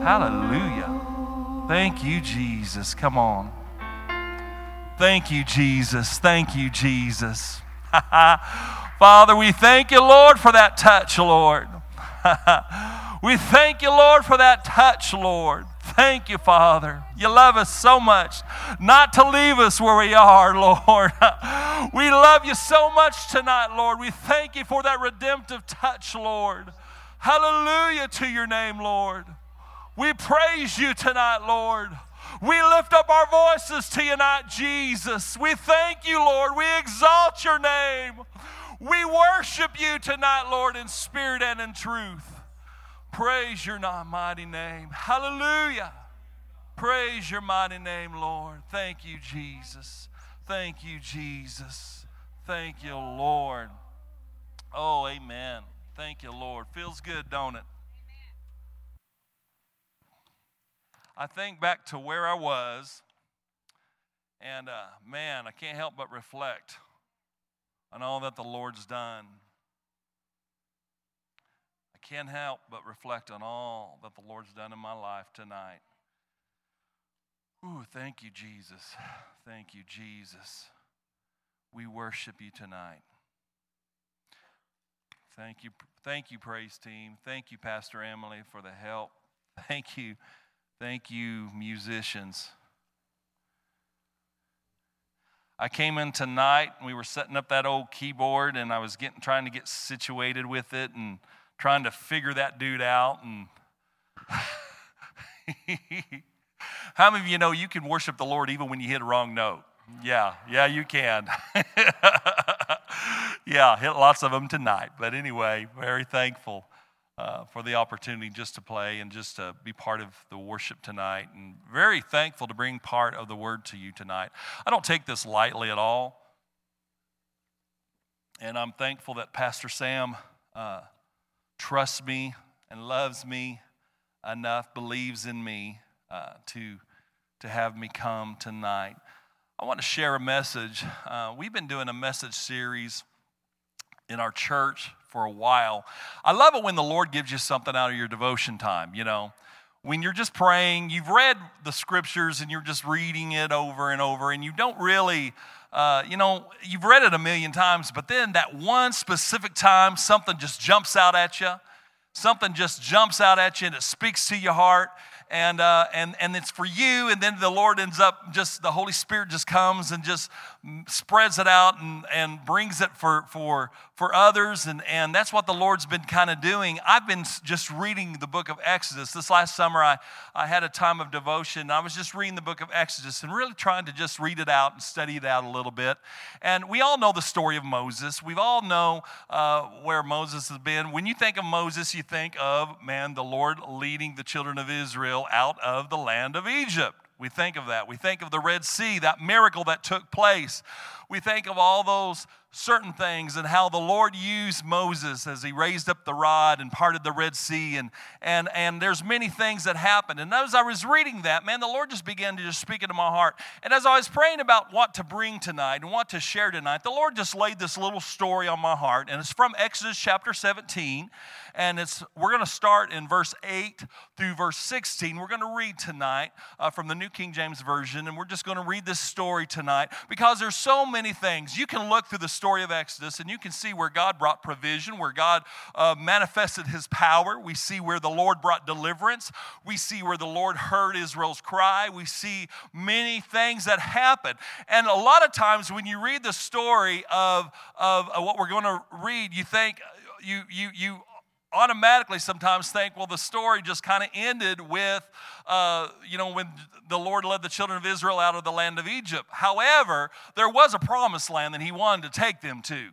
Hallelujah. Thank you, Jesus. Come on. Thank you, Jesus. Thank you, Jesus. Father, we thank you, Lord, for that touch, Lord. We thank you, Lord, for that touch, Lord. Thank you, Father. You love us so much not to leave us where we are, Lord. We love you so much tonight, Lord. We thank you for that redemptive touch, Lord. Hallelujah to your name, Lord. We praise you tonight, Lord. We lift up our voices to you tonight, Jesus. We thank you, Lord. We exalt your name. We worship you tonight, Lord, in spirit and in truth. Praise your mighty name. Hallelujah. Praise your mighty name, Lord. Thank you, Jesus. Thank you, Jesus. Thank you, Lord. Oh, amen. Thank you, Lord. Feels good, don't it? I think back to where I was, and man, I can't help but reflect on all that the Lord's done. I can't help but reflect on all that the Lord's done in my life tonight. Ooh, thank you, Jesus. Thank you, Jesus. We worship you tonight. Thank you, praise team. Thank you, Pastor Emily, for the help. Thank you, musicians. I came in tonight, and we were setting up that old keyboard, and I was trying to get situated with it and trying to figure that dude out. And how many of you know you can worship the Lord even when you hit a wrong note? Yeah, you can. Yeah, hit lots of them tonight. But anyway, very thankful for the opportunity just to play and just to be part of the worship tonight. And very thankful to bring part of the word to you tonight. I don't take this lightly at all. And I'm thankful that Pastor Sam trusts me and loves me enough, believes in me to have me come tonight. I want to share a message. We've been doing a message series in our church for a while. I love it when the Lord gives you something out of your devotion time, you know. When you're just praying, you've read the scriptures and you're just reading it over and over, and you don't really, you've read it a million times, but then that one specific time, something just jumps out at you. Something just jumps out at you and it speaks to your heart. And it's for you, and then the Lord ends up the Holy Spirit just comes and just spreads it out and brings it for others, and that's what the Lord's been kind of doing. I've been just reading the book of Exodus. This last summer I had a time of devotion, and I was just reading the book of Exodus and really trying to just read it out and study it out a little bit. And we all know the story of Moses. We all know where Moses has been. When you think of Moses, you think of, the Lord leading the children of Israel out of the land of Egypt. We think of that. We think of the Red Sea, that miracle that took place. We think of all those certain things and how the Lord used Moses as he raised up the rod and parted the Red Sea, and there's many things that happened. And as I was reading that, the Lord just began to just speak into my heart. And as I was praying about what to bring tonight and what to share tonight, the Lord just laid this little story on my heart, and it's from Exodus chapter 17, and we're going to start in verse 8 through verse 16. We're going to read tonight from the New King James Version, and we're just going to read this story tonight because there's so many things. You can look through the story of Exodus and you can see where God brought provision, where God manifested his power. We see where the Lord brought deliverance. We see where the Lord heard Israel's cry. We see many things that happened. And a lot of times when you read the story of what we're going to read, you think, you automatically sometimes think, well, the story just kind of ended with, when the Lord led the children of Israel out of the land of Egypt. However, there was a promised land that he wanted to take them to.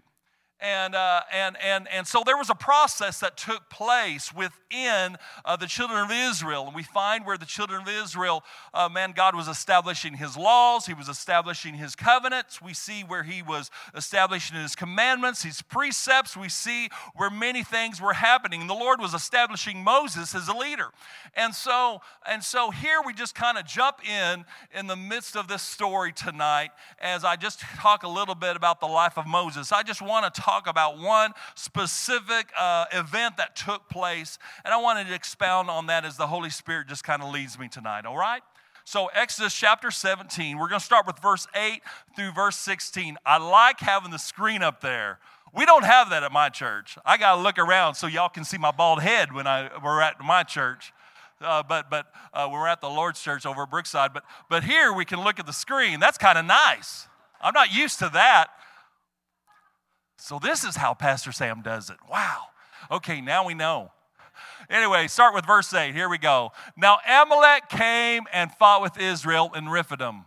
And so there was a process that took place within the children of Israel. And we find where the children of Israel, God was establishing his laws. He was establishing his covenants. We see where he was establishing his commandments, his precepts. We see where many things were happening. And the Lord was establishing Moses as a leader. And so here we just kind of jump in the midst of this story tonight as I just talk a little bit about the life of Moses. I just want to talk talk about one specific event that took place, and I wanted to expound on that as the Holy Spirit just kind of leads me tonight, all right? So Exodus chapter 17, we're going to start with verse 8 through verse 16. I like having the screen up there. We don't have that at my church. I got to look around so y'all can see my bald head when we're at my church. But we're at the Lord's church over at Brookside. But here we can look at the screen. That's kind of nice. I'm not used to that. So this is how Pastor Sam does it. Wow. Okay, now we know. Anyway, start with verse 8. Here we go. Now Amalek came and fought with Israel in Rephidim.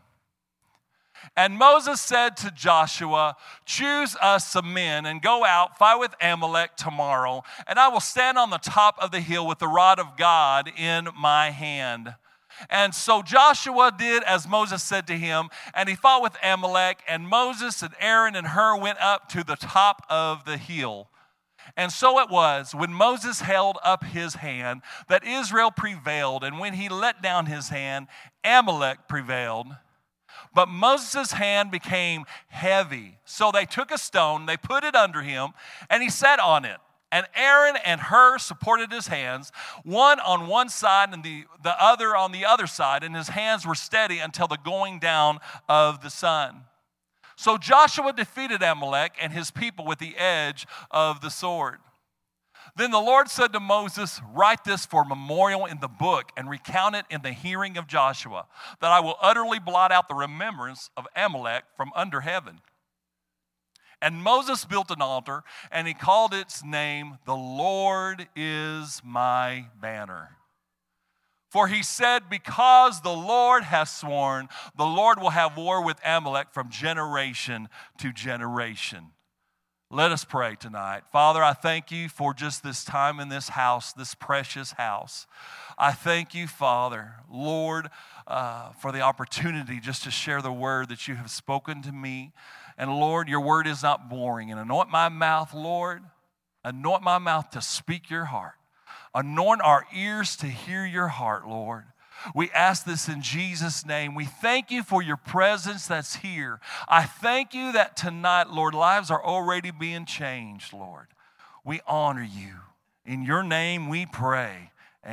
And Moses said to Joshua, choose us some men and go out, fight with Amalek tomorrow, and I will stand on the top of the hill with the rod of God in my hand. And so Joshua did as Moses said to him, and he fought with Amalek, and Moses and Aaron and Hur went up to the top of the hill. And so it was, when Moses held up his hand, that Israel prevailed, and when he let down his hand, Amalek prevailed. But Moses' hand became heavy. So they took a stone, they put it under him, and he sat on it. And Aaron and Hur supported his hands, one on one side and the other on the other side, and his hands were steady until the going down of the sun. So Joshua defeated Amalek and his people with the edge of the sword. Then the Lord said to Moses, write this for memorial in the book and recount it in the hearing of Joshua, that I will utterly blot out the remembrance of Amalek from under heaven. And Moses built an altar, and he called its name, The Lord is my banner. For he said, because the Lord has sworn, the Lord will have war with Amalek from generation to generation. Let us pray tonight. Father, I thank you for just this time in this house, this precious house. I thank you, Father, Lord, for the opportunity just to share the word that you have spoken to me. And Lord, your word is not boring. And anoint my mouth, Lord. Anoint my mouth to speak your heart. Anoint our ears to hear your heart, Lord. We ask this in Jesus' name. We thank you for your presence that's here. I thank you that tonight, Lord, lives are already being changed, Lord. We honor you. In your name we pray.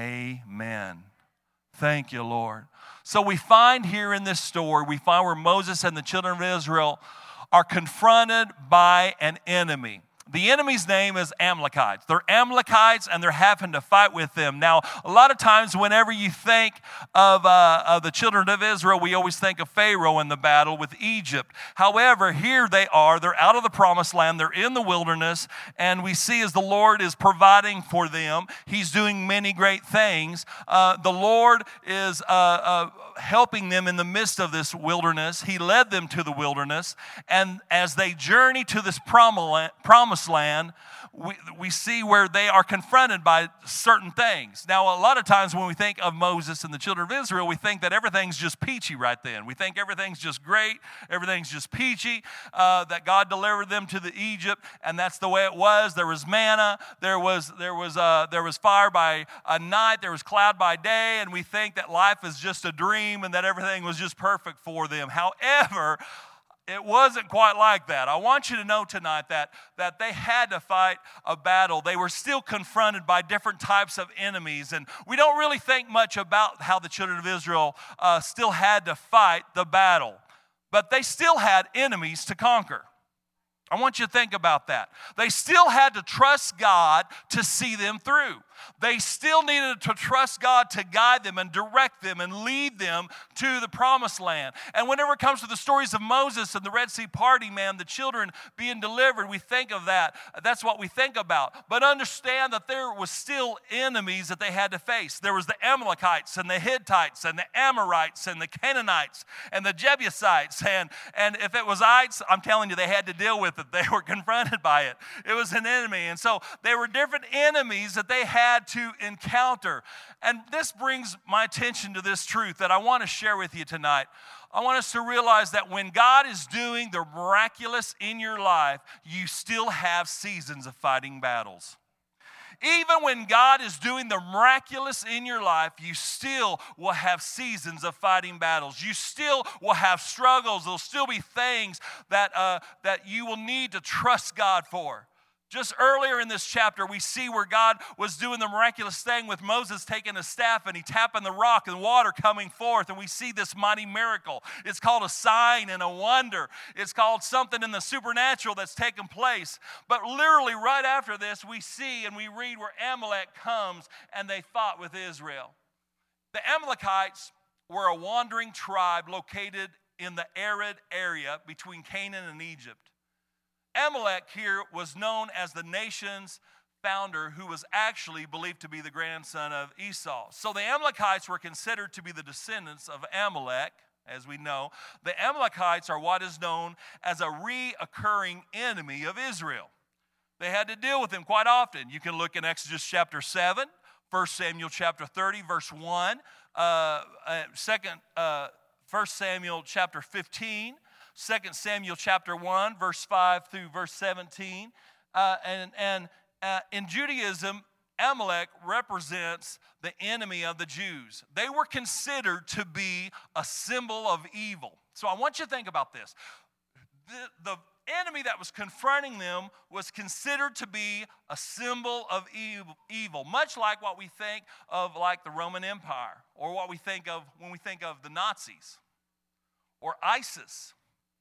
Amen. Thank you, Lord. So we find here in this story, we find where Moses and the children of Israel are confronted by an enemy. The enemy's name is Amalekites. They're Amalekites, and they're having to fight with them. Now, a lot of times whenever you think of the children of Israel, we always think of Pharaoh in the battle with Egypt. However, here they are. They're out of the promised land. They're in the wilderness, and we see as the Lord is providing for them, he's doing many great things. The Lord is helping them in the midst of this wilderness. He led them to the wilderness, and as they journey to this promised land, we see where they are confronted by certain things. Now, a lot of times when we think of Moses and the children of Israel, we think that everything's just peachy right then. We think everything's just great, everything's just peachy, that God delivered them to the Egypt, and that's the way it was. There was manna, there was fire by night, there was cloud by day, and we think that life is just a dream and that everything was just perfect for them. However, it wasn't quite like that. I want you to know tonight that they had to fight a battle. They were still confronted by different types of enemies. And we don't really think much about how the children of Israel still had to fight the battle. But they still had enemies to conquer. I want you to think about that. They still had to trust God to see them through. They still needed to trust God to guide them and direct them and lead them to the promised land. And whenever it comes to the stories of Moses and the Red Sea parting, man, the children being delivered, we think of that. That's what we think about. But understand that there was still enemies that they had to face. There was the Amalekites and the Hittites and the Amorites and the Canaanites and the Jebusites. And if it was ites, I'm telling you, they had to deal with it. They were confronted by it. It was an enemy. And so there were different enemies that they had to encounter. And this brings my attention to this truth that I want to share with you tonight. I want us to realize that when God is doing the miraculous in your life, you still have seasons of fighting battles. Even when God is doing the miraculous in your life, you still will have seasons of fighting battles. You still will have struggles. There'll still be things that you will need to trust God for. Just earlier in this chapter, we see where God was doing the miraculous thing with Moses taking a staff and he tapping the rock and water coming forth. And we see this mighty miracle. It's called a sign and a wonder. It's called something in the supernatural that's taken place. But literally right after this, we see and we read where Amalek comes and they fought with Israel. The Amalekites were a wandering tribe located in the arid area between Canaan and Egypt. Amalek here was known as the nation's founder, who was actually believed to be the grandson of Esau. So the Amalekites were considered to be the descendants of Amalek, as we know. The Amalekites are what is known as a reoccurring enemy of Israel. They had to deal with them quite often. You can look in Exodus chapter 7, 1 Samuel chapter 30, verse 1, 1 Samuel chapter 15, 2 Samuel chapter 1, verse 5 through verse 17. In Judaism, Amalek represents the enemy of the Jews. They were considered to be a symbol of evil. So I want you to think about this. The enemy that was confronting them was considered to be a symbol of evil, much like what we think of like the Roman Empire, or what we think of when we think of the Nazis or ISIS.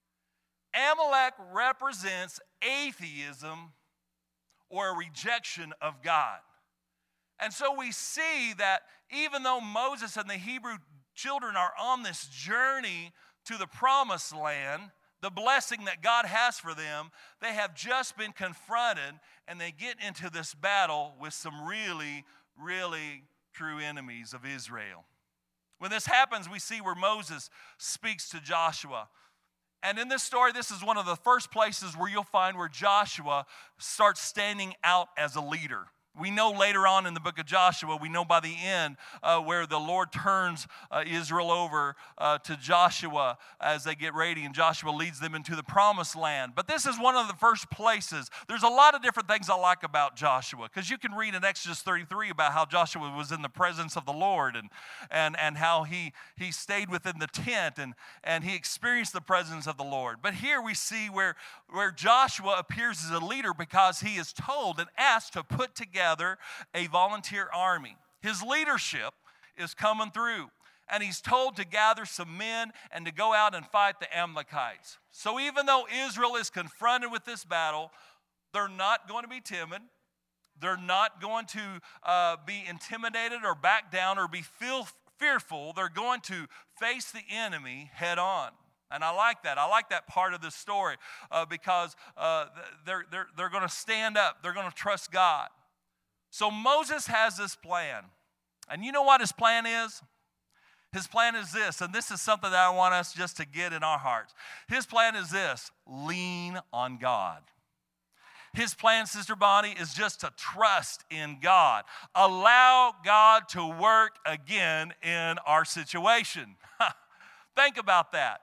Amalek represents atheism or a rejection of God. And so we see that even though Moses and the Hebrew children are on this journey to the promised land, the blessing that God has for them, they have just been confronted and they get into this battle with some really, really true enemies of Israel. When this happens, we see where Moses speaks to Joshua. And in this story, this is one of the first places where you'll find where Joshua starts standing out as a leader. We know later on in the book of Joshua, we know by the end where the Lord turns Israel over to Joshua as they get ready, and Joshua leads them into the promised land. But this is one of the first places. There's a lot of different things I like about Joshua, because you can read in Exodus 33 about how Joshua was in the presence of the Lord and how he stayed within the tent and he experienced the presence of the Lord. But here we see where Joshua appears as a leader because he is told and asked to put together a volunteer army. His leadership is coming through, and he's told to gather some men and to go out and fight the Amalekites. So even though Israel is confronted with this battle, they're not going to be timid. They're not going to be intimidated or back down or be fearful. They're going to face the enemy head on. And I like that. I like that part of this story because they're going to stand up. They're going to trust God. So Moses has this plan. And you know what his plan is? His plan is this, and this is something that I want us just to get in our hearts. His plan is this: lean on God. His plan, Sister Bonnie, is just to trust in God. Allow God to work again in our situation. Think about that.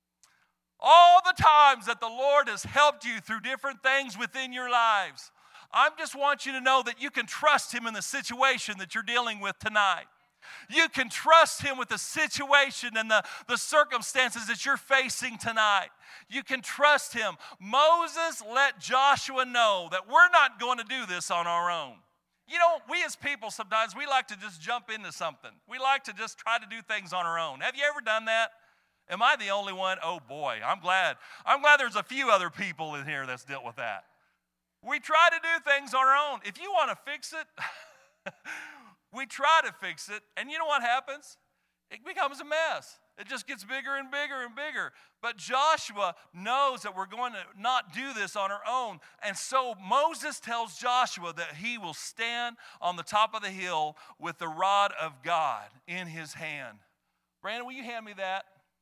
All the times that the Lord has helped you through different things within your lives, I just want you to know that you can trust Him in the situation that you're dealing with tonight. You can trust Him with the situation and the circumstances that you're facing tonight. You can trust Him. Moses let Joshua know that we're not going to do this on our own. You know, we as people sometimes, we like to just jump into something. We like to just try to do things on our own. Have you ever done that? Am I the only one? Oh boy, I'm glad. I'm glad there's a few other people in here that's dealt with that. We try to do things on our own. If you want to fix it, we try to fix it, and you know what happens? It becomes a mess. It just gets bigger and bigger and bigger. But Joshua knows that we're going to not do this on our own. And so Moses tells Joshua that he will stand on the top of the hill with the rod of God in his hand. Brandon, will you hand me that?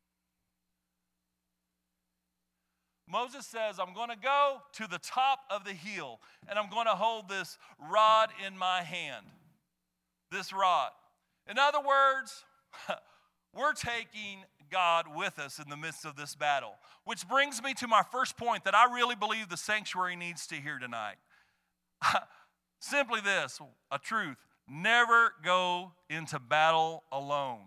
Moses says, I'm going to go to the top of the hill, and I'm going to hold this rod in my hand. This rod. In other words, we're taking God with us in the midst of this battle. Which brings me to my first point that I really believe the sanctuary needs to hear tonight. Simply this, a truth. Never go into battle alone.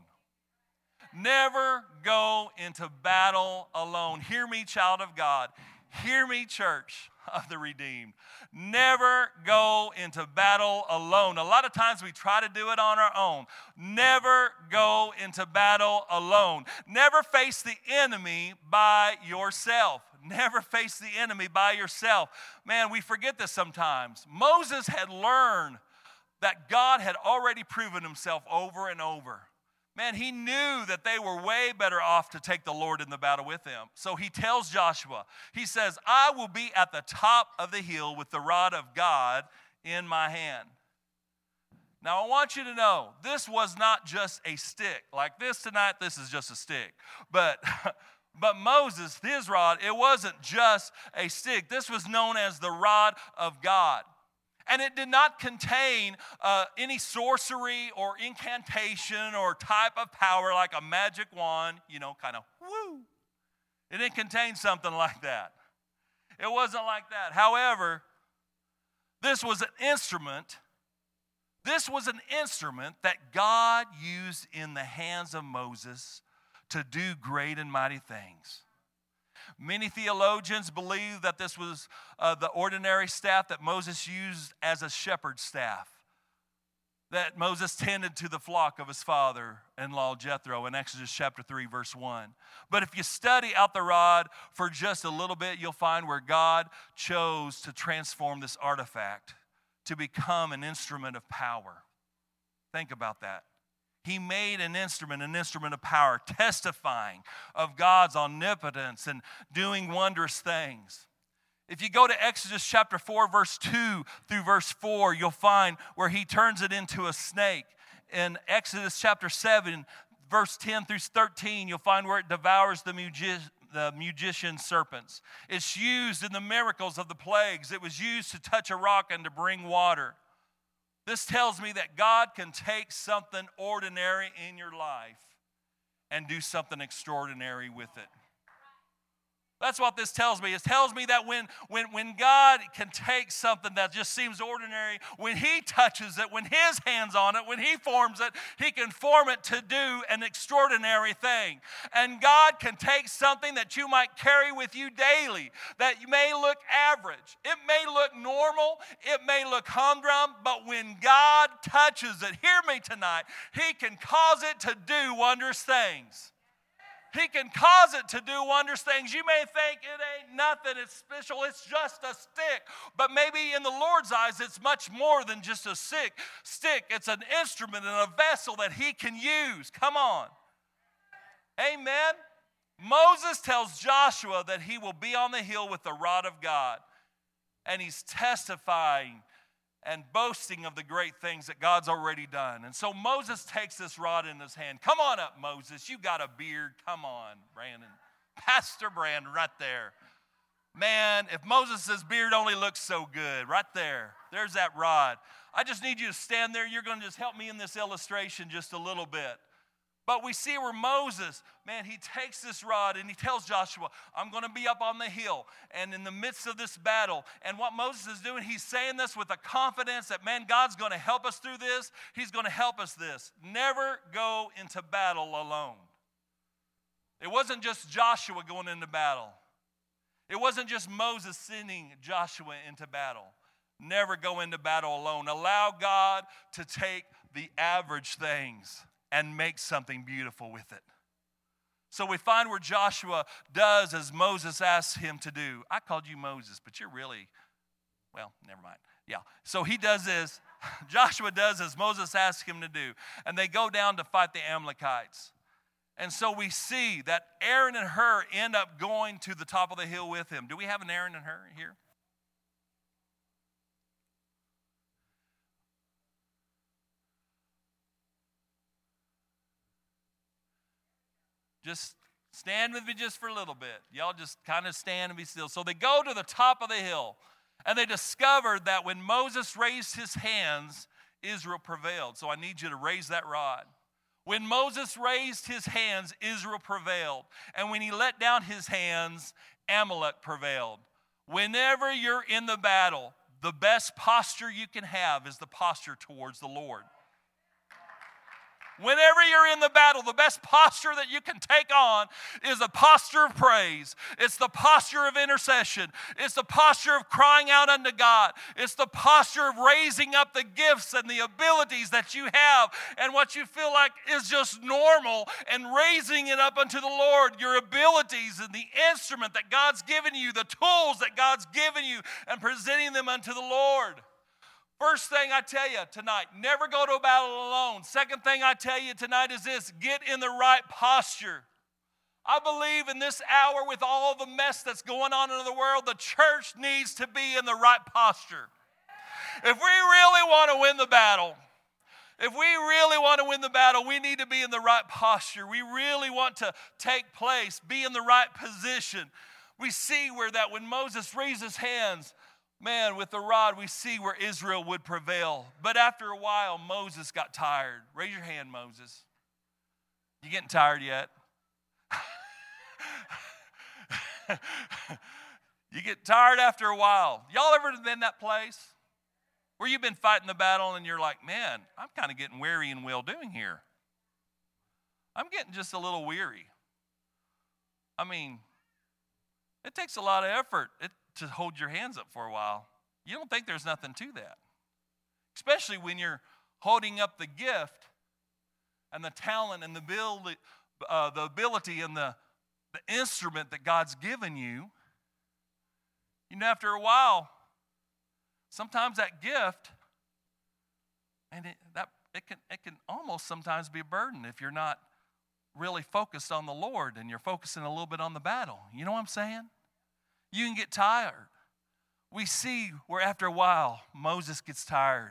Never go into battle alone. Hear me, child of God. Hear me, church of the redeemed. Never go into battle alone. A lot of times we try to do it on our own. Never go into battle alone. Never face the enemy by yourself. Never face the enemy by yourself. Man, we forget this sometimes. Moses had learned that God had already proven himself over and over. Man, he knew that they were way better off to take the Lord in the battle with him. So he tells Joshua, he says, I will be at the top of the hill with the rod of God in my hand. Now, I want you to know, this was not just a stick. Like this tonight, this is just a stick. But Moses, his rod, it wasn't just a stick. This was known as the rod of God. And it did not contain any sorcery or incantation or type of power like a magic wand, kind of woo. It didn't contain something like that. It wasn't like that. However, this was an instrument. This was an instrument that God used in the hands of Moses to do great and mighty things. Many theologians believe that this was the ordinary staff that Moses used as a shepherd's staff, that Moses tended to the flock of his father-in-law Jethro in Exodus chapter 3, verse 1. But if you study out the rod for just a little bit, you'll find where God chose to transform this artifact to become an instrument of power. Think about that. He made an instrument of power, testifying of God's omnipotence and doing wondrous things. If you go to Exodus chapter 4, verse 2 through verse 4, you'll find where he turns it into a snake. In Exodus chapter 7, verse 10 through 13, you'll find where it devours the magician serpents. It's used in the miracles of the plagues. It was used to touch a rock and to bring water. This tells me that God can take something ordinary in your life and do something extraordinary with it. That's what this tells me. It tells me that when God can take something that just seems ordinary, when he touches it, when his hand's on it, when he forms it, he can form it to do an extraordinary thing. And God can take something that you might carry with you daily, that may look average, it may look normal, it may look humdrum, but when God touches it, hear me tonight, he can cause it to do wondrous things. He can cause it to do wondrous things. You may think it ain't nothing, it's special, it's just a stick. But maybe in the Lord's eyes, it's much more than just a stick. It's an instrument and a vessel that he can use. Come on. Amen. Moses tells Joshua that he will be on the hill with the rod of God. And he's testifying and boasting of the great things that God's already done. And so Moses takes this rod in his hand. Come on up, Moses. You got a beard. Come on, Brandon. Pastor Brandon right there. Man, if Moses' beard only looks so good, right there. There's that rod. I just need you to stand there. You're going to just help me in this illustration just a little bit. But we see where Moses, man, he takes this rod and he tells Joshua, I'm going to be up on the hill and in the midst of this battle. And what Moses is doing, he's saying this with a confidence that, man, God's going to help us through this. He's going to help us this. Never go into battle alone. It wasn't just Joshua going into battle. It wasn't just Moses sending Joshua into battle. Never go into battle alone. Allow God to take the average things and make something beautiful with it. So we find where Joshua does as Moses asks him to do. I called you Moses, but you're really, well, never mind. Yeah, so he does this. Joshua does as Moses asks him to do. And they go down to fight the Amalekites. And so we see that Aaron and Hur end up going to the top of the hill with him. Do we have an Aaron and Hur here? Just stand with me just for a little bit. Y'all just kind of stand and be still. So they go to the top of the hill, and they discovered that when Moses raised his hands, Israel prevailed. So I need you to raise that rod. When Moses raised his hands, Israel prevailed. And when he let down his hands, Amalek prevailed. Whenever you're in the battle, the best posture you can have is the posture towards the Lord. Whenever you're in the battle, the best posture that you can take on is a posture of praise. It's the posture of intercession. It's the posture of crying out unto God. It's the posture of raising up the gifts and the abilities that you have and what you feel like is just normal and raising it up unto the Lord, your abilities and the instrument that God's given you, the tools that God's given you, and presenting them unto the Lord. First thing I tell you tonight, never go to a battle alone. Second thing I tell you tonight is this: get in the right posture. I believe in this hour, with all the mess that's going on in the world, the church needs to be in the right posture. If we really want to win the battle, we need to be in the right posture. We really want to take place, be in the right position. We see where that when Moses raised his hands, man, with the rod, we see where Israel would prevail. But after a while, Moses got tired. Raise your hand, Moses. You getting tired yet? You get tired after a while. Y'all ever been in that place where you've been fighting the battle and you're like, man, I'm kind of getting weary and well-doing here. I'm getting just a little weary. I mean, it takes a lot of effort to hold your hands up for a while. You don't think there's nothing to that. Especially when you're holding up the gift and the talent and the ability and the instrument that God's given you. You know, after a while, sometimes that gift, and it can almost sometimes be a burden if you're not really focused on the Lord and you're focusing a little bit on the battle. You know what I'm saying? You can get tired. We see where after a while, Moses gets tired.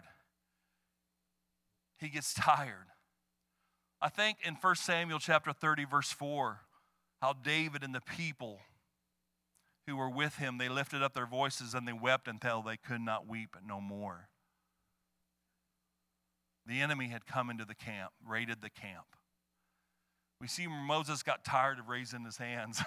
He gets tired. I think in 1 Samuel chapter 30, verse 4, how David and the people who were with him, they lifted up their voices and they wept until they could not weep no more. The enemy had come into the camp, raided the camp. We see where Moses got tired of raising his hands.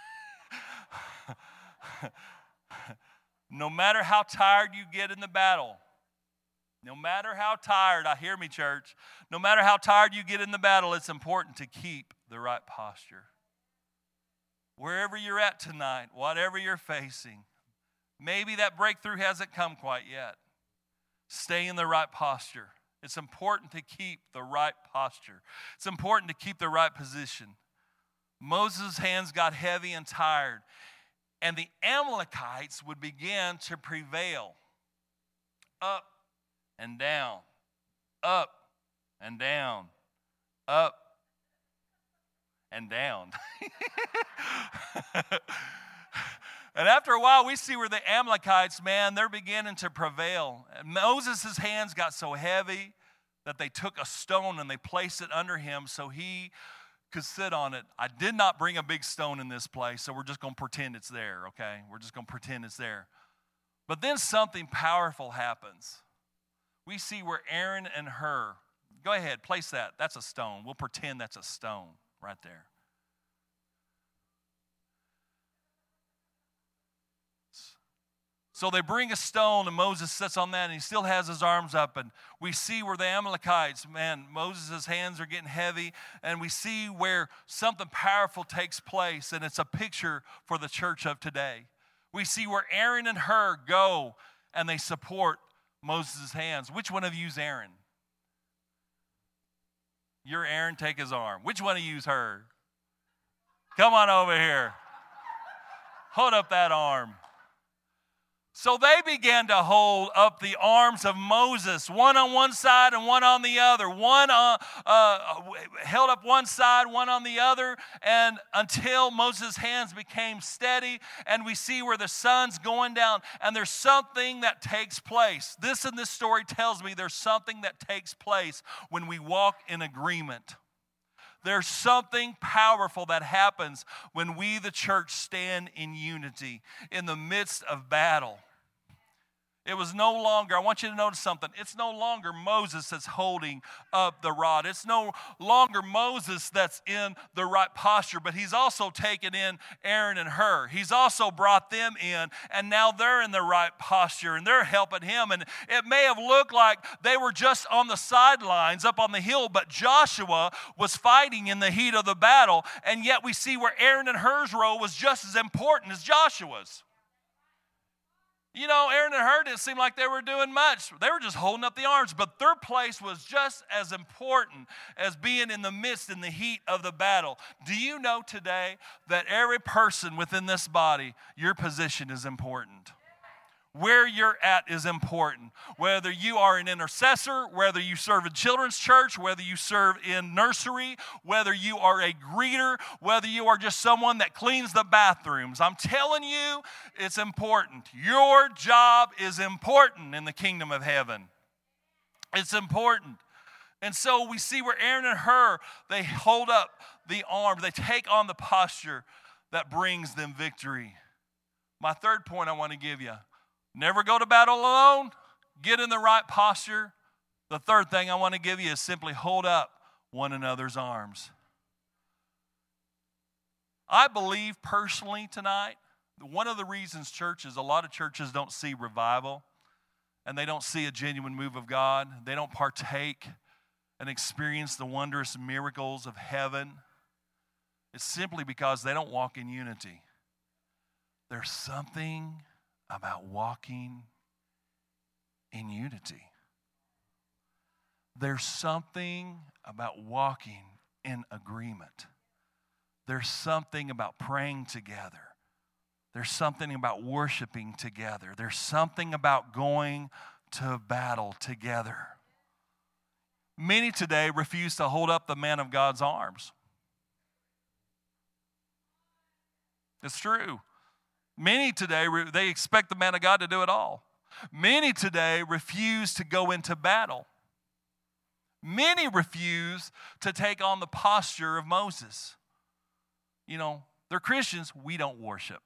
No matter how tired you get in the battle, no matter how tired, hear me, church, no matter how tired you get in the battle, it's important to keep the right posture. Wherever you're at tonight, whatever you're facing, maybe that breakthrough hasn't come quite yet. Stay in the right posture. It's important to keep the right posture. It's important to keep the right position. Moses' hands got heavy and tired, and the Amalekites would begin to prevail. Up and down, up and down, up and down. And after a while, we see where the Amalekites, man, they're beginning to prevail. And Moses' hands got so heavy that they took a stone and they placed it under him so he could sit on it. I did not bring a big stone in this place, so we're just going to pretend it's there, okay? We're just going to pretend it's there. But then something powerful happens. We see where Aaron and Hur, go ahead, place that. That's a stone. We'll pretend that's a stone right there. So they bring a stone, and Moses sits on that, and he still has his arms up. And we see where the Amalekites, man, Moses' hands are getting heavy, and we see where something powerful takes place, and it's a picture for the church of today. We see where Aaron and Hur go, and they support Moses' hands. Which one of you is Aaron? You're Aaron, take his arm. Which one of you is Hur? Come on over here. Hold up that arm. So they began to hold up the arms of Moses, one on one side and one on the other. One held up one side, one on the other, and until Moses' hands became steady, and we see where the sun's going down, and there's something that takes place. This story tells me there's something that takes place when we walk in agreement. There's something powerful that happens when we, the church, stand in unity in the midst of battle. It was no longer, I want you to notice something. It's no longer Moses that's holding up the rod. It's no longer Moses that's in the right posture, but he's also taken in Aaron and Hur. He's also brought them in, and now they're in the right posture, and they're helping him. And it may have looked like they were just on the sidelines up on the hill, but Joshua was fighting in the heat of the battle, and yet we see where Aaron and Hur's role was just as important as Joshua's. You know, Aaron and Hur didn't seem like they were doing much. They were just holding up the arms. But their place was just as important as being in the midst, in the heat of the battle. Do you know today that every person within this body, your position is important? Where you're at is important. Whether you are an intercessor, whether you serve in children's church, whether you serve in nursery, whether you are a greeter, whether you are just someone that cleans the bathrooms. I'm telling you, it's important. Your job is important in the kingdom of heaven. It's important. And so we see where Aaron and Hur, they hold up the arm. They take on the posture that brings them victory. My third point I want to give you. Never go to battle alone. Get in the right posture. The third thing I want to give you is simply hold up one another's arms. I believe personally tonight, one of the reasons a lot of churches don't see revival and they don't see a genuine move of God, they don't partake and experience the wondrous miracles of heaven, it's simply because they don't walk in unity. There's something about walking in unity. There's something about walking in agreement. There's something about praying together. There's something about worshiping together. There's something about going to battle together. Many today refuse to hold up the man of God's arms. It's true. Many today, they expect the man of God to do it all. Many today refuse to go into battle. Many refuse to take on the posture of Moses. You know, they're Christians, we don't worship.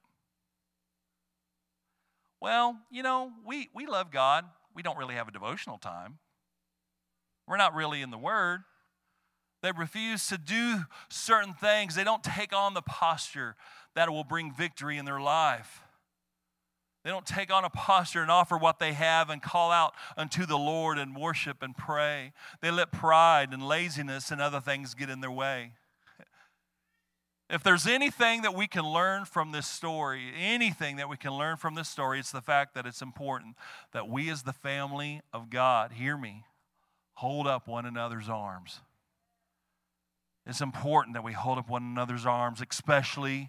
Well, you know, we love God. We don't really have a devotional time. We're not really in the Word. They refuse to do certain things. They don't take on the posture that will bring victory in their life. They don't take on a posture and offer what they have and call out unto the Lord and worship and pray. They let pride and laziness and other things get in their way. If there's anything that we can learn from this story, it's the fact that it's important that we as the family of God, hear me, hold up one another's arms. It's important that we hold up one another's arms, especially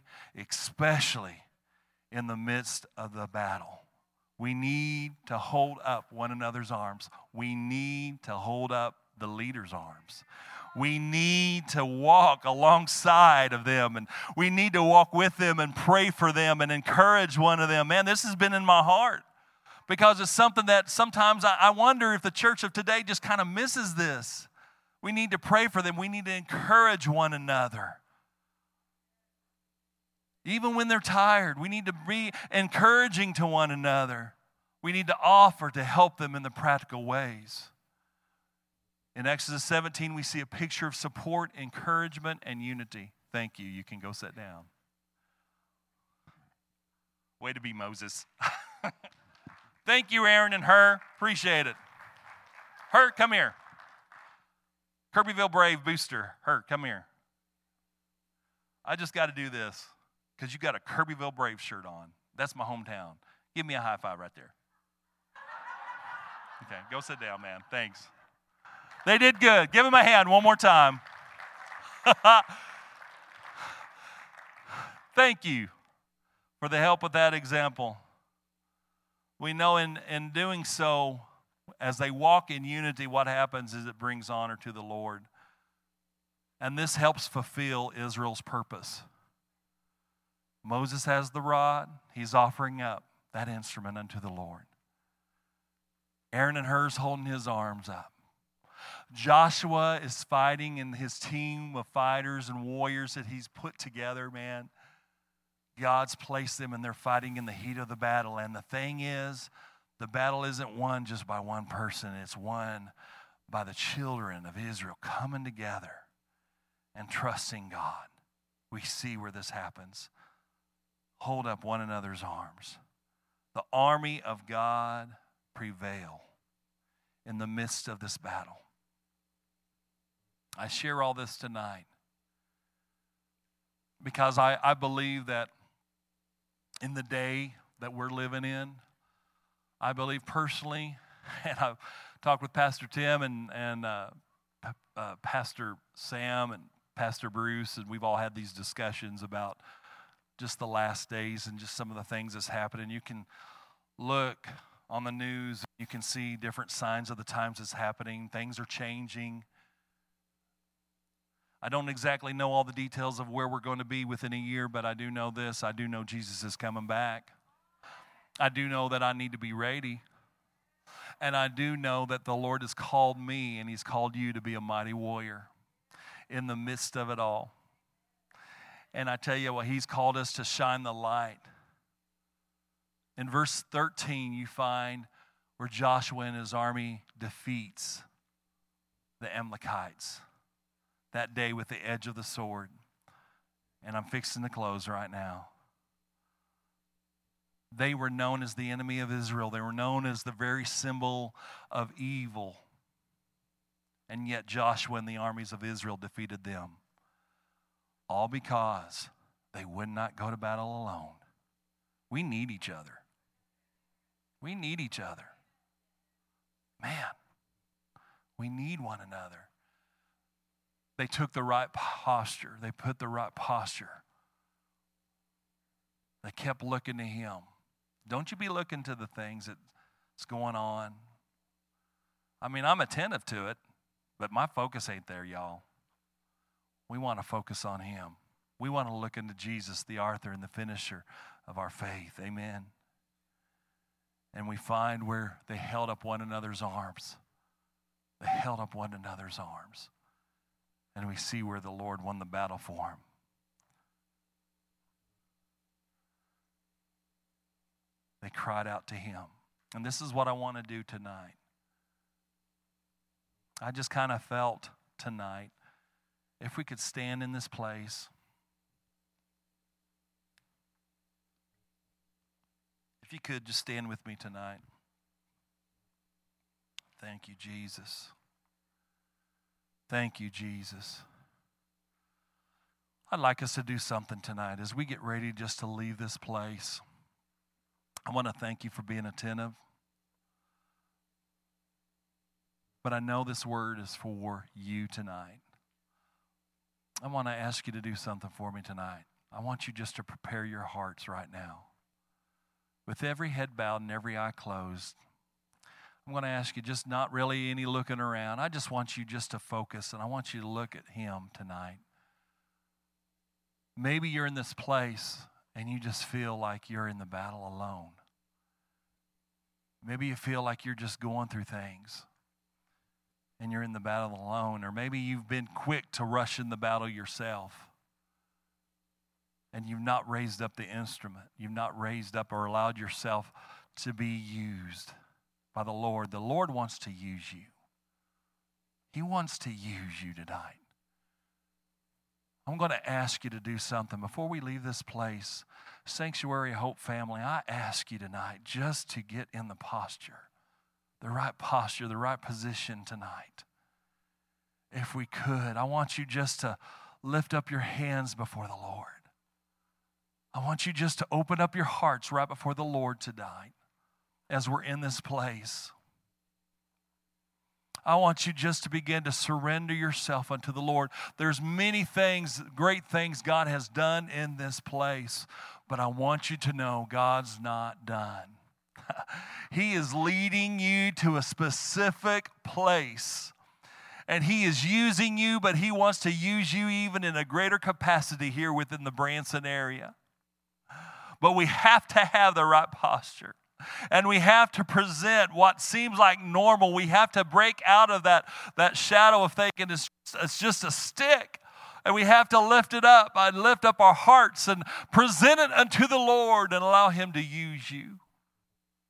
in the midst of the battle. We need to hold up one another's arms. We need to hold up the leader's arms. We need to walk alongside of them, and we need to walk with them and pray for them and encourage one of them. Man, this has been in my heart because it's something that sometimes I wonder if the church of today just kind of misses this. We need to pray for them. We need to encourage one another. Even when they're tired, we need to be encouraging to one another. We need to offer to help them in the practical ways. In Exodus 17, we see a picture of support, encouragement, and unity. Thank you. You can go sit down. Way to be Moses. Thank you, Aaron and Hur. Appreciate it. Hur, come here. Kirbyville Brave booster. Hur, come here. I just got to do this because you got a Kirbyville Brave shirt on. That's my hometown. Give me a high five right there. Okay, go sit down, man. Thanks. They did good. Give them a hand one more time. Thank you for the help with that example. We know in doing so, as they walk in unity, what happens is it brings honor to the Lord. And this helps fulfill Israel's purpose. Moses has the rod. He's offering up that instrument unto the Lord. Aaron and Hur's holding his arms up. Joshua is fighting in his team of fighters and warriors that he's put together, man. God's placed them and they're fighting in the heat of the battle. And the thing is, The battle isn't won just by one person. It's won by the children of Israel coming together and trusting God. We see where this happens. Hold up one another's arms. The army of God prevail in the midst of this battle. I share all this tonight because I believe that in the day that we're living in, I believe personally, and I've talked with Pastor Tim and Pastor Sam and Pastor Bruce, and we've all had these discussions about just the last days and just some of the things that's happening. You can look on the news, you can see different signs of the times that's happening. Things are changing. I don't exactly know all the details of where we're going to be within a year, but I do know this. I do know Jesus is coming back. I do know that I need to be ready. And I do know that the Lord has called me and He's called you to be a mighty warrior in the midst of it all. And I tell you what, He's called us to shine the light. In verse 13, you find where Joshua and his army defeats the Amalekites that day with the edge of the sword. And I'm fixing to close right now. They were known as the enemy of Israel. They were known as the very symbol of evil. And yet Joshua and the armies of Israel defeated them. All because they would not go to battle alone. We need each other. We need each other. Man, we need one another. They took the right posture. They put the right posture. They kept looking to Him. Don't you be looking to the things that's going on. I mean, I'm attentive to it, but my focus ain't there, y'all. We want to focus on Him. We want to look into Jesus, the author and the finisher of our faith. Amen. And we find where they held up one another's arms. They held up one another's arms. And we see where the Lord won the battle for them. They cried out to Him. And this is what I want to do tonight. I just kind of felt tonight, if we could stand in this place. If you could just stand with me tonight. Thank you, Jesus. Thank you, Jesus. I'd like us to do something tonight as we get ready just to leave this place. I want to thank you for being attentive. But I know this word is for you tonight. I want to ask you to do something for me tonight. I want you just to prepare your hearts right now. With every head bowed and every eye closed, I'm going to ask you just not really any looking around. I just want you just to focus, and I want you to look at Him tonight. Maybe you're in this place and you just feel like you're in the battle alone. Maybe you feel like you're just going through things and you're in the battle alone. Or maybe you've been quick to rush in the battle yourself and you've not raised up the instrument. You've not raised up or allowed yourself to be used by the Lord. The Lord wants to use you. He wants to use you tonight. I'm going to ask you to do something. Before we leave this place, Sanctuary Hope family, I ask you tonight just to get in the posture, the right position tonight. If we could, I want you just to lift up your hands before the Lord. I want you just to open up your hearts right before the Lord tonight as we're in this place. I want you just to begin to surrender yourself unto the Lord. There's many things, great things God has done in this place, but I want you to know God's not done. He is leading you to a specific place, and He is using you, but He wants to use you even in a greater capacity here within the Branson area. But we have to have the right posture. And we have to present what seems like normal. We have to break out of that shadow of thinking it's just a stick. And we have to lift it up and lift up our hearts and present it unto the Lord and allow Him to use you.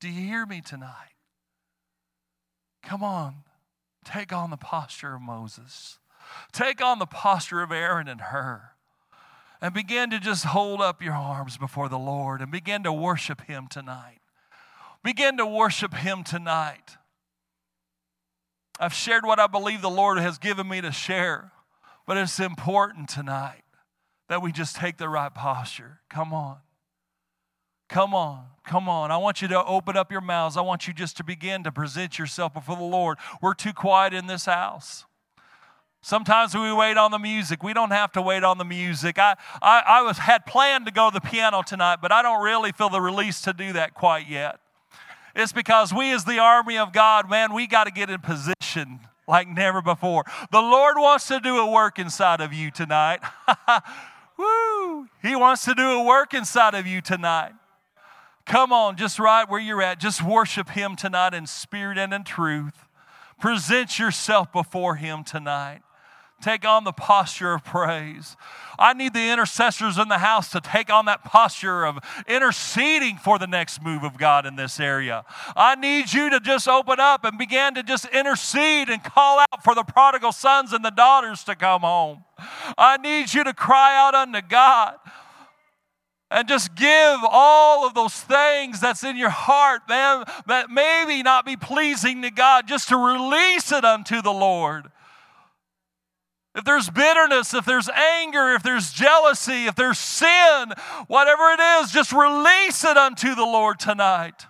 Do you hear me tonight? Come on. Take on the posture of Moses. Take on the posture of Aaron and Hur. And begin to just hold up your arms before the Lord and begin to worship Him tonight. Begin to worship Him tonight. I've shared what I believe the Lord has given me to share, but it's important tonight that we just take the right posture. Come on. Come on. Come on. I want you to open up your mouths. I want you just to begin to present yourself before the Lord. We're too quiet in this house. Sometimes we wait on the music. We don't have to wait on the music. I had planned to go to the piano tonight, but I don't really feel the release to do that quite yet. It's because we as the army of God, man, we got to get in position like never before. The Lord wants to do a work inside of you tonight. Woo! He wants to do a work inside of you tonight. Come on, just right where you're at. Just worship Him tonight in spirit and in truth. Present yourself before Him tonight. Take on the posture of praise. I need the intercessors in the house to take on that posture of interceding for the next move of God in this area. I need you to just open up and begin to just intercede and call out for the prodigal sons and the daughters to come home. I need you to cry out unto God and just give all of those things that's in your heart, man, that maybe not be pleasing to God, just to release it unto the Lord. If there's bitterness, if there's anger, if there's jealousy, if there's sin, whatever it is, just release it unto the Lord tonight.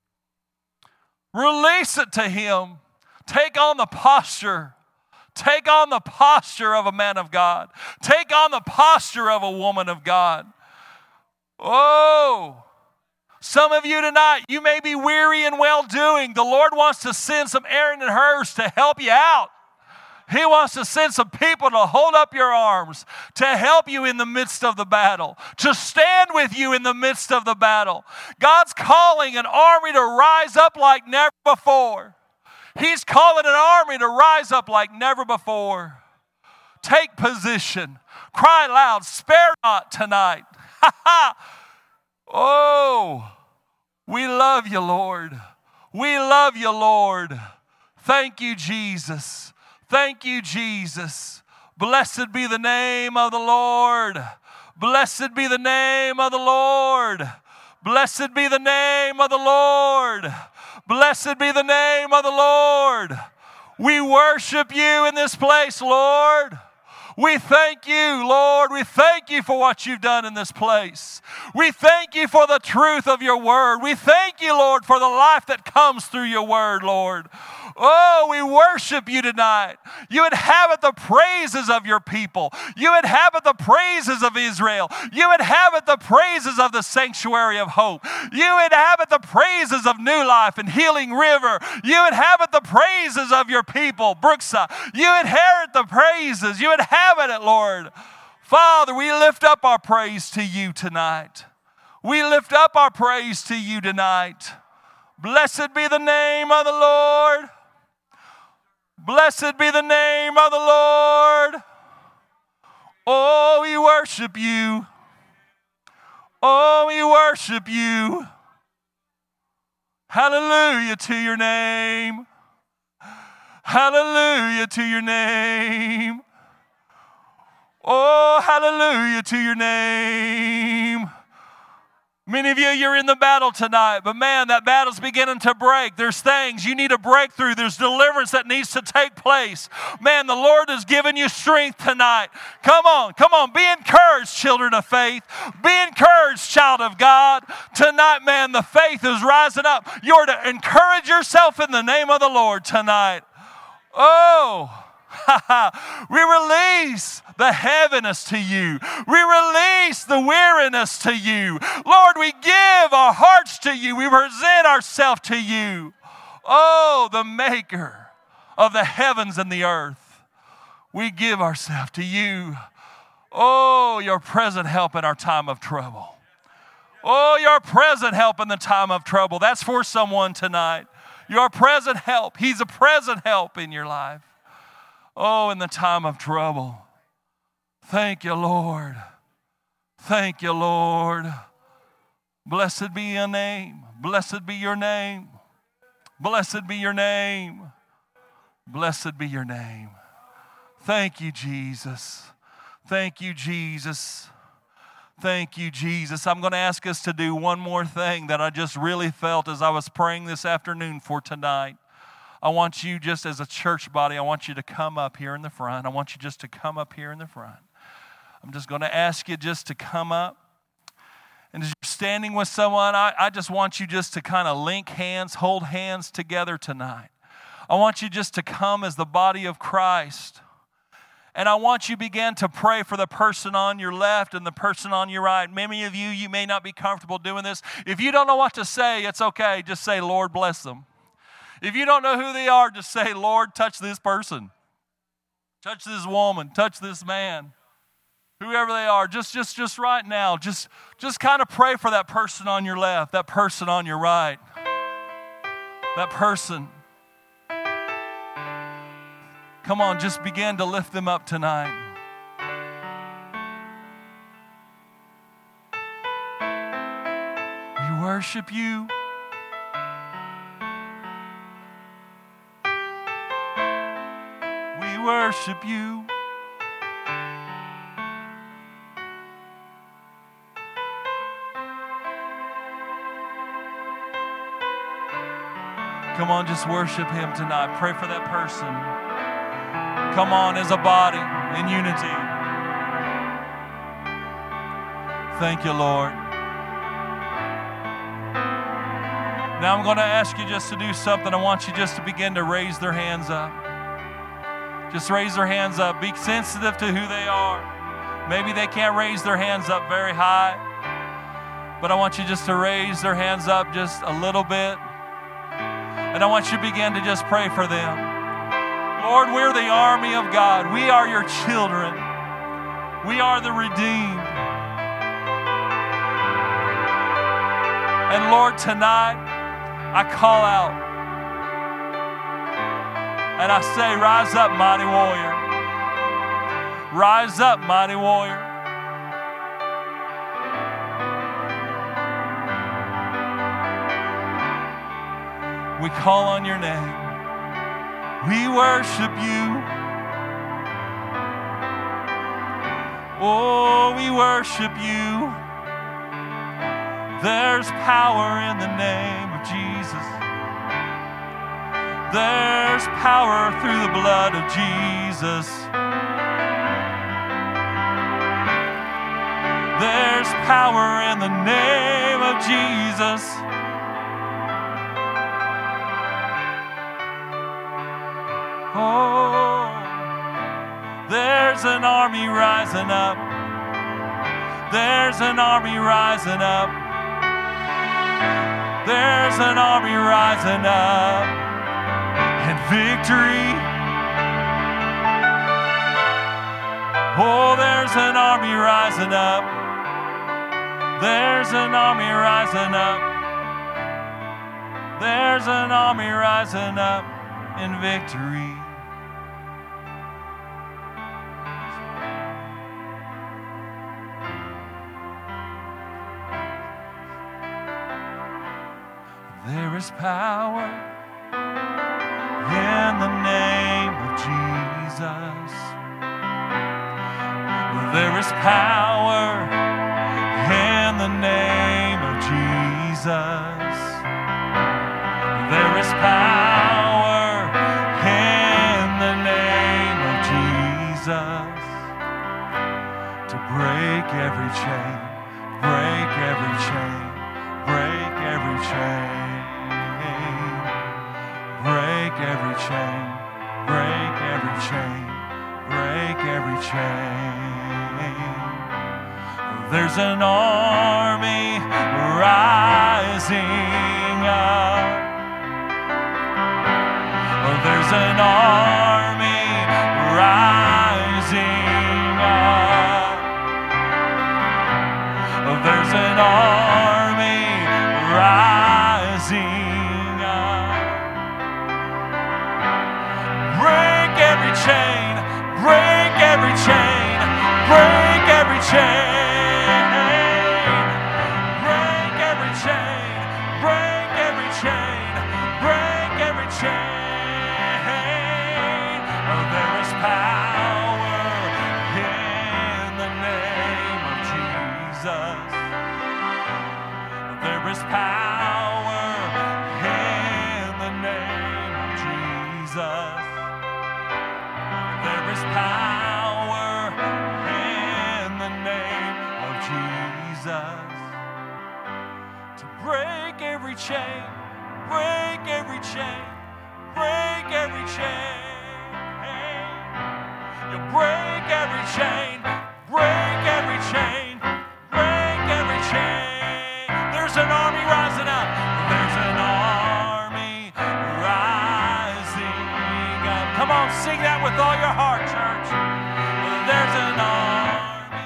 Release it to Him. Take on the posture. Take on the posture of a man of God. Take on the posture of a woman of God. Oh, some of you tonight, you may be weary in well-doing. The Lord wants to send some Aaron and Hurs to help you out. He wants to send some people to hold up your arms, to help you in the midst of the battle, to stand with you in the midst of the battle. God's calling an army to rise up like never before. He's calling an army to rise up like never before. Take position. Cry loud. Spare not tonight. Oh, we love you, Lord. We love you, Lord. Thank you, Jesus. Thank you, Jesus. Blessed be the name of the Lord. Blessed be the name of the Lord. Blessed be the name of the Lord. Blessed be the name of the Lord. We worship you in this place, Lord. We thank you, Lord. We thank you for what you've done in this place. We thank you for the truth of your word. We thank you, Lord, for the life that comes through your word, Lord. Oh, we worship you tonight. You inhabit the praises of your people. You inhabit the praises of Israel. You inhabit the praises of the sanctuary of hope. You inhabit the praises of New Life and Healing River. You inhabit the praises of your people, Brookside. You inherit the praises. You inhabit it, Lord. Father, we lift up our praise to you tonight. We lift up our praise to you tonight. Blessed be the name of the Lord. Blessed be the name of the Lord. Oh, we worship you. Oh, we worship you. Hallelujah to your name. Hallelujah to your name. Oh, hallelujah to your name. Many of you, you're in the battle tonight, but man, that battle's beginning to break. There's things you need a breakthrough. There's deliverance that needs to take place. Man, the Lord has given you strength tonight. Come on, come on. Be encouraged, children of faith. Be encouraged, child of God. Tonight, man, the faith is rising up. You're to encourage yourself in the name of the Lord tonight. Oh, we release the heaviness to you. We release the weariness to you. Lord, we give our hearts to you. We present ourselves to you. Oh, the maker of the heavens and the earth. We give ourselves to you. Oh, your present help in our time of trouble. Oh, your present help in the time of trouble. That's for someone tonight. Your present help. He's a present help in your life. Oh, in the time of trouble. Thank you, Lord. Thank you, Lord. Blessed be your name. Blessed be your name. Blessed be your name. Blessed be your name. Thank you, Jesus. Thank you, Jesus. Thank you, Jesus. I'm going to ask us to do one more thing that I just really felt as I was praying this afternoon for tonight. I want you just as a church body, I want you to come up here in the front. I want you just to come up here in the front. I'm just going to ask you just to come up. And as you're standing with someone, I just want you just to kind of link hands, hold hands together tonight. I want you just to come as the body of Christ. And I want you to begin to pray for the person on your left and the person on your right. Many of you may not be comfortable doing this. If you don't know what to say, it's okay. Just say, Lord, bless them. If you don't know who they are, just say, Lord, touch this person. Touch this woman. Touch this man. Whoever they are, just right now, just kind of pray for that person on your left, that person on your right, that person. Come on, just begin to lift them up tonight. We worship you. We worship you. Come on, just worship Him tonight. Pray for that person. Come on, as a body, in unity. Thank you, Lord. Now I'm going to ask you just to do something. I want you just to begin to raise their hands up. Just raise their hands up. Be sensitive to who they are. Maybe they can't raise their hands up very high, but I want you just to raise their hands up just a little bit. And I want you to begin to just pray for them. Lord, we're the army of God. We are your children. We are the redeemed. And Lord, tonight, I call out. And I say, rise up, mighty warrior. Rise up, mighty warrior. We call on your name. We worship you. Oh, we worship you. There's power in the name of Jesus. There's power through the blood of Jesus. There's power in the name of Jesus. Oh, there's an army rising up. There's an army rising up. There's an army rising up. And victory. Oh, there's an army rising up. There's an army rising up. There's an army rising up in victory. There is power in the name of Jesus. There is power in the name of Jesus. There is power in the name of Jesus to break every chain, break every chain, break every chain. Break every chain, break every chain, break every chain. There's an army rising up. There's an army rising up. There's an army rising. Every chain, break every chain, break every chain, break every chain, break. to break every chain, break every chain, break every chain. You break every chain, break every chain, break every chain. There's an army rising up. There's an army rising up. Come on, sing that with all your heart, church. There's an army.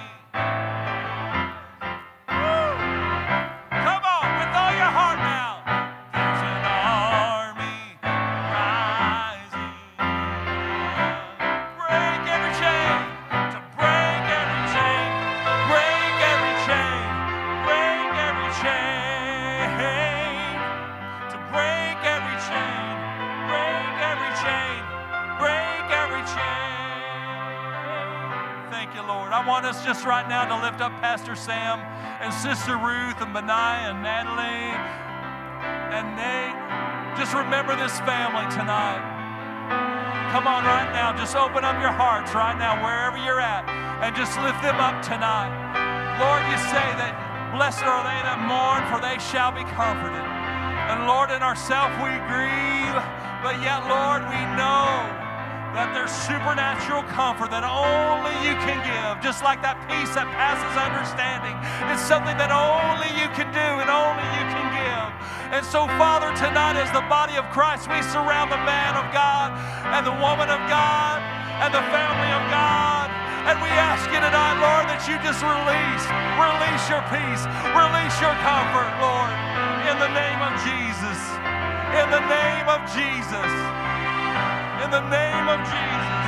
Woo. Come on, with all your heart now. There's an army rising up. Break every chain, to break every chain, break every chain, break every chain, to break every chain, break every chain, break every chain. Thank you, Lord. I want us just right now to lift up Pastor Sam and Sister Ruth and Benaiah and Natalie and Nate. Just remember this family tonight. Come on right now. Just open up your hearts right now, wherever you're at, and just lift them up tonight. Lord, you say that blessed are they that mourn, for they shall be comforted. And Lord, in ourselves we grieve, but yet, Lord, we know that there's supernatural comfort that only you can give, just like that peace that passes understanding. It's something that only you can do and only you can give. And so, Father, tonight as the body of Christ, we surround the man of God and the woman of God and the family of God. And we ask you tonight, Lord, that you just release your peace, release your comfort, Lord, in the name of Jesus, in the name of Jesus. In the name of Jesus.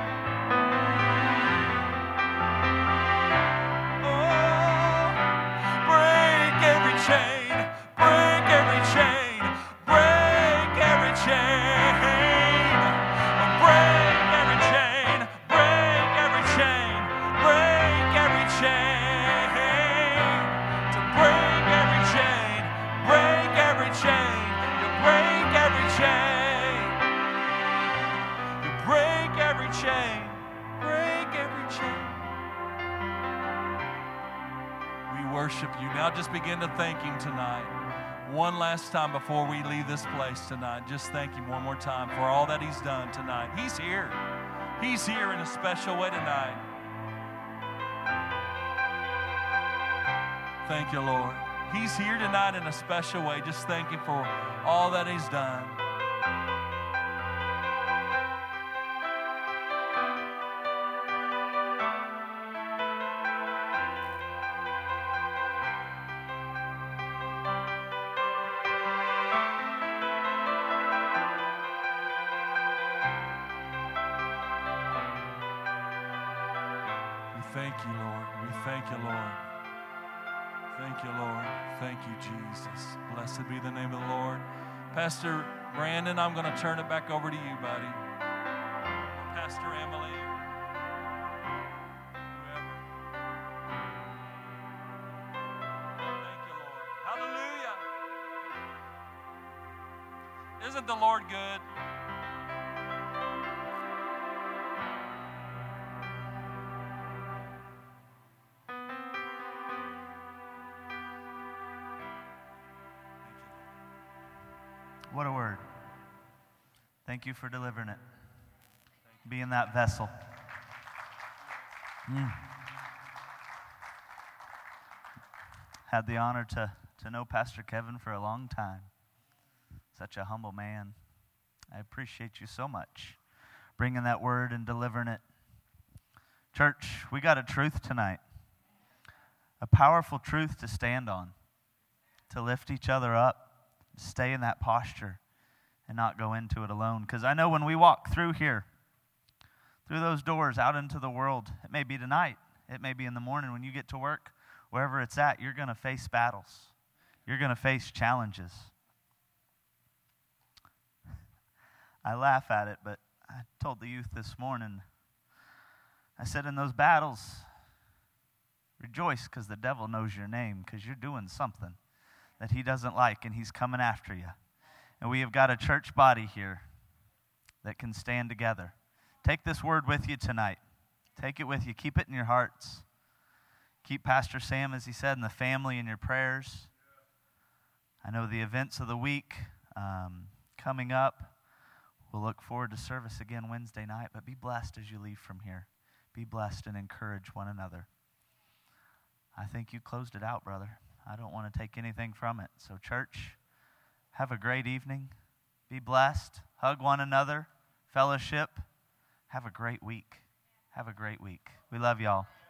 Oh, break every chain, break every chain, break every chain, break every chain, break every chain, break every chain, to break every chain, break every chain, to break every chain. Break every chain, break every chain. We worship you. Now just begin to thank him tonight. One last time before we leave this place tonight. Just thank him one more time for all that he's done tonight. He's here. He's here in a special way tonight. Thank you, Lord. He's here tonight in a special way. Just thank him for all that he's done. Thank you, Lord. We thank you, Lord. Thank you, Lord. Thank you, Jesus. Blessed be the name of the Lord. Pastor Brandon, I'm going to turn it back over to you, buddy. Pastor Emily. Whoever. Thank you, Lord. Hallelujah. Isn't the Lord good? What a word. Thank you for delivering it. Being that vessel. Had the honor to know Pastor Kevin for a long time. Such a humble man. I appreciate you so much bringing that word and delivering it. Church, we got a truth tonight. A powerful truth to stand on. To lift each other up. Stay in that posture and not go into it alone. Because I know when we walk through here, through those doors out into the world, it may be tonight, it may be in the morning when you get to work, wherever it's at, you're going to face battles. You're going to face challenges. I laugh at it, but I told the youth this morning, I said, in those battles, rejoice because the devil knows your name, because you're doing something that he doesn't like, and he's coming after you. And we have got a church body here that can stand together. Take this word with you tonight. Take it with you. Keep it in your hearts. Keep Pastor Sam, as he said, and the family in your prayers. I know the events of the week coming up. We'll look forward to service again Wednesday night, but be blessed as you leave from here. Be blessed and encourage one another. I think you closed it out, brother. I don't want to take anything from it. So, church, have a great evening. Be blessed. Hug one another. Fellowship. Have a great week. Have a great week. We love y'all.